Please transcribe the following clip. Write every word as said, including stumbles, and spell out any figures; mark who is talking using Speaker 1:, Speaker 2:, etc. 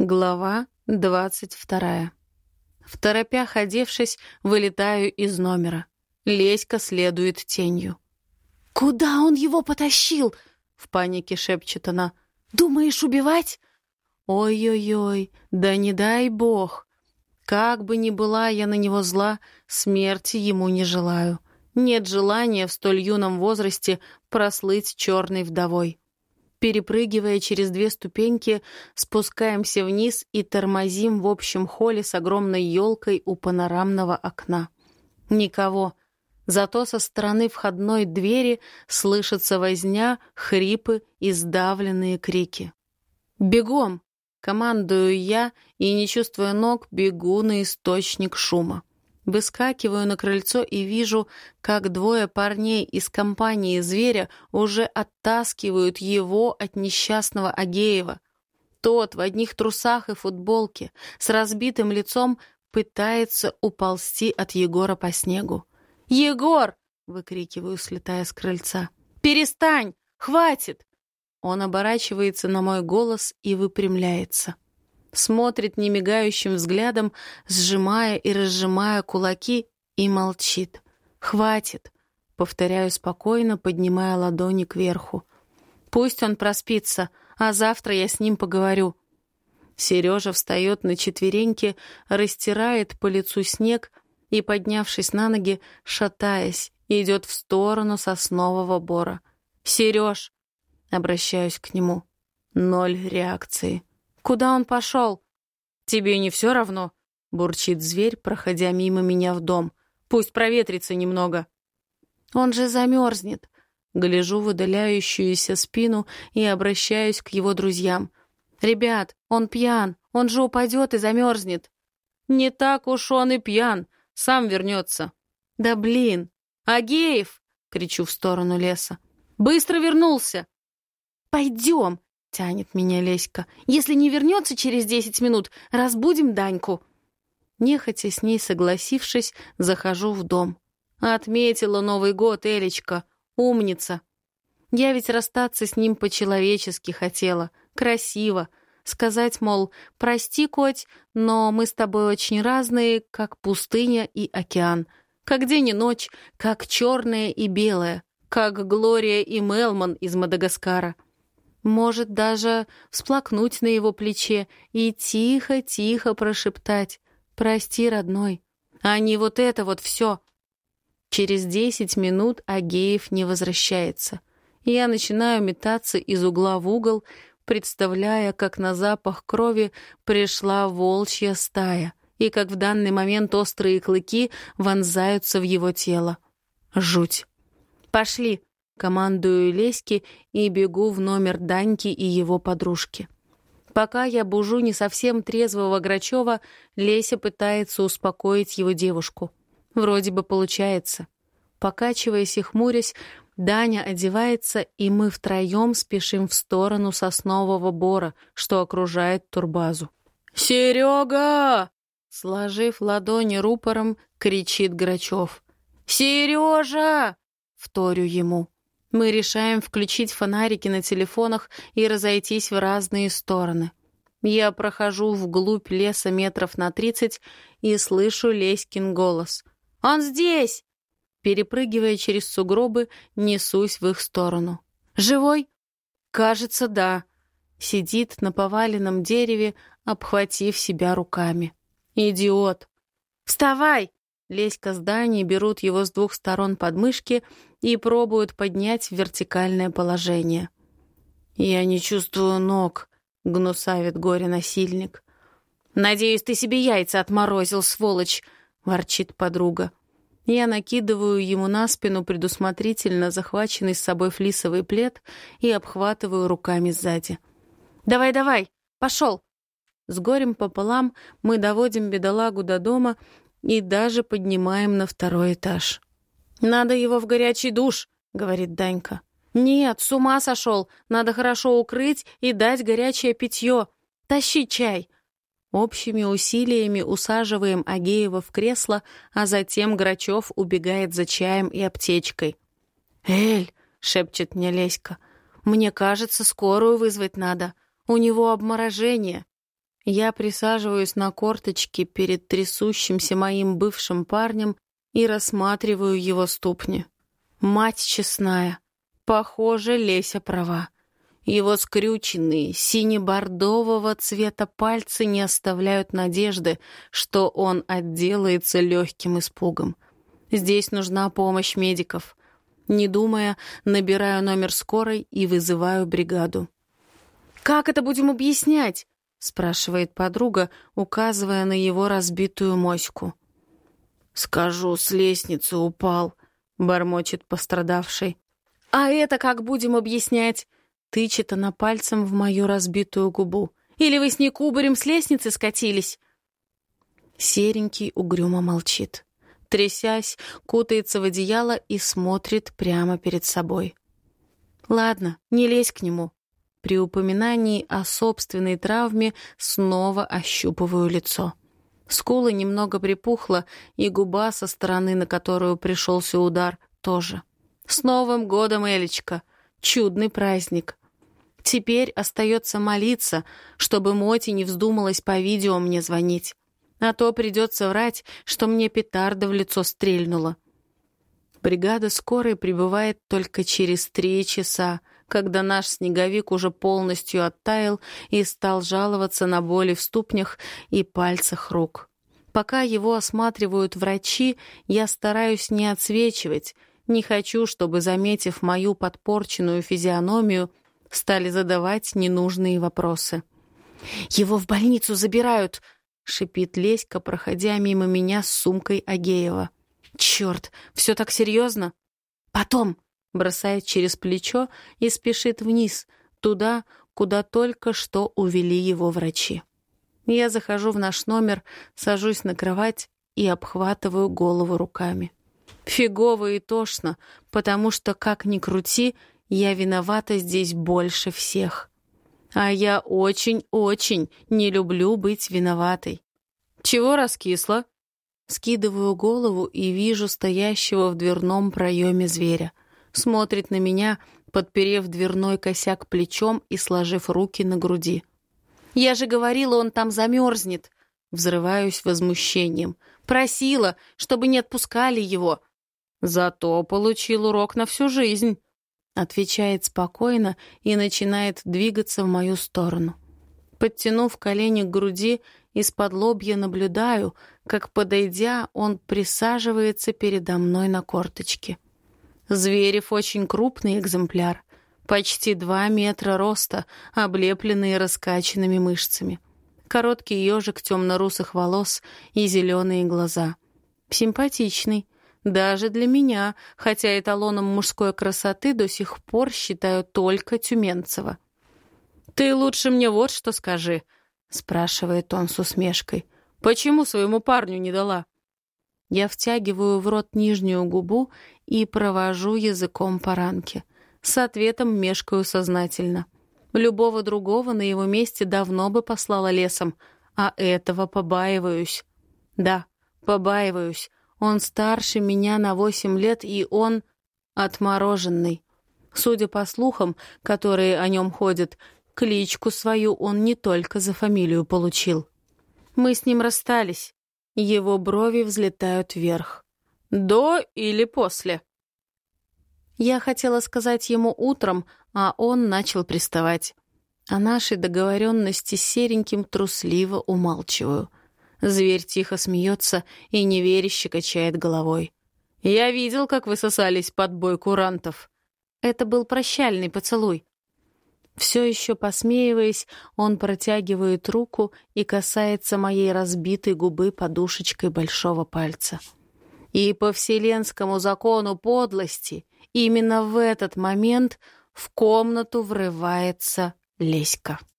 Speaker 1: Глава двадцать вторая. В торопях одевшись, вылетаю из номера. Леська следует тенью.
Speaker 2: «Куда он его потащил?»
Speaker 1: — в панике шепчет она.
Speaker 2: «Думаешь, убивать?»
Speaker 1: Ой-ой-ой, да не дай бог. Как бы ни была я на него зла, смерти ему не желаю. Нет желания в столь юном возрасте прослыть черной вдовой. Перепрыгивая через две ступеньки, спускаемся вниз и тормозим в общем холле с огромной елкой у панорамного окна. Никого. Зато со стороны входной двери слышится возня, хрипы и сдавленные крики. «Бегом!» — командую я и, не чувствуя ног, бегу на источник шума. Выскакиваю на крыльцо и вижу, как двое парней из компании зверя уже оттаскивают его от несчастного Агеева. Тот в одних трусах и футболке, с разбитым лицом, пытается уползти от Егора по снегу. «Егор!» — выкрикиваю, слетая с крыльца. «Перестань! Хватит!» Он оборачивается на мой голос и выпрямляется. Смотрит немигающим взглядом, сжимая и разжимая кулаки, и молчит. «Хватит!» — повторяю спокойно, поднимая ладони кверху. «Пусть он проспится, а завтра я с ним поговорю». Сережа встает на четвереньки, растирает по лицу снег и, поднявшись на ноги, шатаясь, идет в сторону соснового бора. «Сереж!» — обращаюсь к нему. Ноль реакции. «Куда он пошел?» «Тебе не все равно?» — бурчит зверь, проходя мимо меня в дом. «Пусть проветрится немного». «Он же замерзнет». Гляжу в удаляющуюся спину и обращаюсь к его друзьям. «Ребят, он пьян, он же упадет и замерзнет». «Не так уж он и пьян, сам вернется». «Да блин! Агеев!» — кричу в сторону леса. «Быстро вернулся!» «Пойдем!» — тянет меня Леська. «Если не вернется через десять минут, разбудим Даньку». Нехотя с ней согласившись, захожу в дом. Отметила Новый год, Элечка. Умница. Я ведь расстаться с ним по-человечески хотела. Красиво. Сказать, мол, прости, коть, но мы с тобой очень разные, как пустыня и океан. Как день и ночь, как черное и белое, как Глория и Мелман из Мадагаскара. Может, даже всплакнуть на его плече и тихо-тихо прошептать «Прости, родной», а не вот это вот все. Через десять минут Агеев не возвращается. Я начинаю метаться из угла в угол, представляя, как на запах крови пришла волчья стая и как в данный момент острые клыки вонзаются в его тело. Жуть. «Пошли!» — командую Леське и бегу в номер Даньки и его подружки. Пока я бужу не совсем трезвого Грачева, Леся пытается успокоить его девушку. Вроде бы получается. Покачиваясь и хмурясь, Даня одевается, и мы втроем спешим в сторону соснового бора, что окружает турбазу. «Серега!» — сложив ладони рупором, кричит Грачев. «Сережа!» — вторю ему. Мы решаем включить фонарики на телефонах и разойтись в разные стороны. Я прохожу вглубь леса метров на тридцать и слышу Леськин голос. «Он здесь!» Перепрыгивая через сугробы, несусь в их сторону. «Живой?» «Кажется, да». Сидит на поваленном дереве, обхватив себя руками. «Идиот!» «Вставай!» Леська с Даней берут его с двух сторон подмышки и пробуют поднять в вертикальное положение. «Я не чувствую ног», — гнусавит горе-насильник. «Надеюсь, ты себе яйца отморозил, сволочь», — ворчит подруга. Я накидываю ему на спину предусмотрительно захваченный с собой флисовый плед и обхватываю руками сзади. «Давай-давай, пошел!» С горем пополам мы доводим бедолагу до дома и даже поднимаем на второй этаж. «Надо его в горячий душ», — говорит Данька. «Нет, с ума сошел. Надо хорошо укрыть и дать горячее питье. Тащи чай». Общими усилиями усаживаем Агеева в кресло, а затем Грачев убегает за чаем и аптечкой. «Эль», — шепчет мне Леська, — «мне кажется, скорую вызвать надо. У него обморожение». Я присаживаюсь на корточки перед трясущимся моим бывшим парнем и рассматриваю его ступни. Мать честная, похоже, Леся права. Его скрюченные, сине-бордового цвета пальцы не оставляют надежды, что он отделается легким испугом. Здесь нужна помощь медиков. Не думая, набираю номер скорой и вызываю бригаду. «Как это будем объяснять?» — спрашивает подруга, указывая на его разбитую моську. «Скажу, с лестницы упал», — бормочет пострадавший. «А это как будем объяснять?» Тычет она пальцем в мою разбитую губу. «Или вы с ней кубарем с лестницы скатились?» Серенький угрюмо молчит. Трясясь, кутается в одеяло и смотрит прямо перед собой. «Ладно, не лезь к нему». При упоминании о собственной травме снова ощупываю лицо. Скула немного припухла, и губа со стороны, на которую пришелся удар, тоже. «С Новым годом, Элечка! Чудный праздник!» Теперь остается молиться, чтобы Моти не вздумалась по видео мне звонить. А то придется врать, что мне петарда в лицо стрельнула. Бригада скорой прибывает только через три часа, когда наш снеговик уже полностью оттаял и стал жаловаться на боли в ступнях и пальцах рук. Пока его осматривают врачи, я стараюсь не отсвечивать, не хочу, чтобы, заметив мою подпорченную физиономию, стали задавать ненужные вопросы. «Его в больницу забирают!» — шипит Леська, проходя мимо меня с сумкой Агеева. «Черт, все так серьезно?» «Потом!» — бросает через плечо и спешит вниз, туда, куда только что увели его врачи. Я захожу в наш номер, сажусь на кровать и обхватываю голову руками. Фигово и тошно, потому что, как ни крути, я виновата здесь больше всех. А я очень-очень не люблю быть виноватой. «Чего раскисла?» Скидываю голову и вижу стоящего в дверном проеме зверя. Смотрит на меня, подперев дверной косяк плечом и сложив руки на груди. «Я же говорила, он там замерзнет!» Взрываюсь возмущением. «Просила, чтобы не отпускали его!» «Зато получил урок на всю жизнь!» Отвечает спокойно и начинает двигаться в мою сторону. Подтянув колени к груди, из-под лобья наблюдаю, как, подойдя, он присаживается передо мной на корточки. Зверев очень крупный экземпляр, почти два метра роста, облепленный раскачанными мышцами. Короткий ежик темно-русых волос и зеленые глаза. Симпатичный. Даже для меня, хотя эталоном мужской красоты до сих пор считаю только Тюменцева. «Ты лучше мне вот что скажи», — спрашивает он с усмешкой. «Почему своему парню не дала?» Я втягиваю в рот нижнюю губу и провожу языком по ранке. С ответом мешкаю сознательно. Любого другого на его месте давно бы послала лесом, а этого побаиваюсь. Да, побаиваюсь. Он старше меня на восемь лет, и он отмороженный. Судя по слухам, которые о нем ходят, кличку свою он не только за фамилию получил. Мы с ним расстались. Его брови взлетают вверх. До или после? Я хотела сказать ему утром, а он начал приставать. О нашей договоренности с Сереньким трусливо умалчиваю. Зверь тихо смеется и неверяще качает головой. «Я видел, как вы сосались под бой курантов». Это был прощальный поцелуй. Все еще посмеиваясь, он протягивает руку и касается моей разбитой губы подушечкой большого пальца. И по вселенскому закону подлости именно в этот момент в комнату врывается Леська.